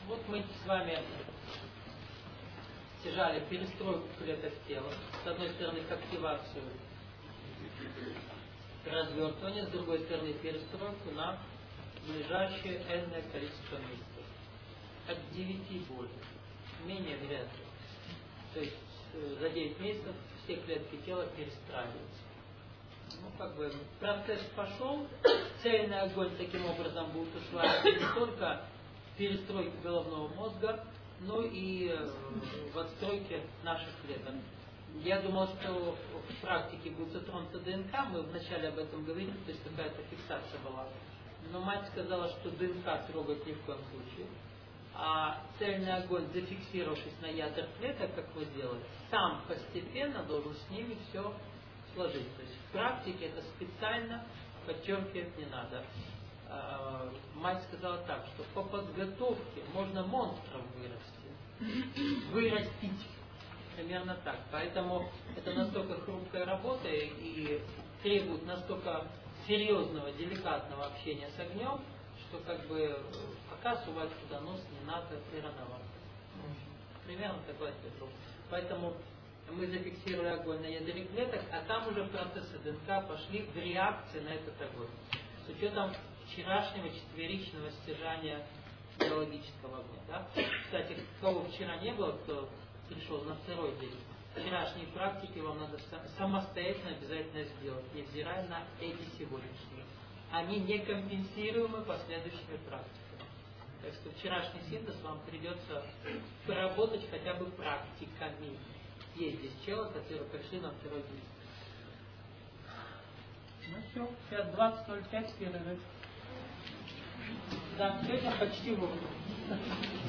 Вот мы с вами стяжали перестройку клеток тела. С одной стороны, активацию, развертывание, с другой стороны, перестройку на ближайшее энное количество месяцев. От 9 более. Менее вряд ли. То есть за 9 месяцев все клетки тела перестраиваются. Ну, как бы, процесс пошел, цельный огонь таким образом будет усваиваться не только в перестройке головного мозга, но и в отстройке наших клеток. Я думал, что в практике будет затронута ДНК, мы вначале об этом говорили, то есть какая-то фиксация была. Но мать сказала, что ДНК трогать ни в коем случае. А цельный огонь, зафиксировавшись на ядрах клеток, как вы сделали, сам постепенно должен с ними все сложить. То есть в практике это специально подчеркивать не надо. Мать сказала так, что по подготовке можно монстров вырастить. Примерно так. Поэтому это настолько хрупкая работа и требует настолько серьезного, деликатного общения с огнем, что как бы пока сувать туда нос не надо, прирановато. Примерно такой ответ. Поэтому мы зафиксировали огонь на ядре клеток, а там уже процессы ДНК пошли в реакции на этот огонь. С учетом вчерашнего четверичного стяжания биологического огня. Да? Кстати, кого вчера не было, кто пришел на второй день, вчерашние практики вам надо самостоятельно обязательно сделать, невзирая на эти сегодняшние. Они не компенсируемы последующими практиками. Так что вчерашний синтез вам придется поработать хотя бы практиками. Есть здесь челы, которые пришли на второй день. Ну все, сейчас 20:05 перерыв. Да, сегодня почти вовремя.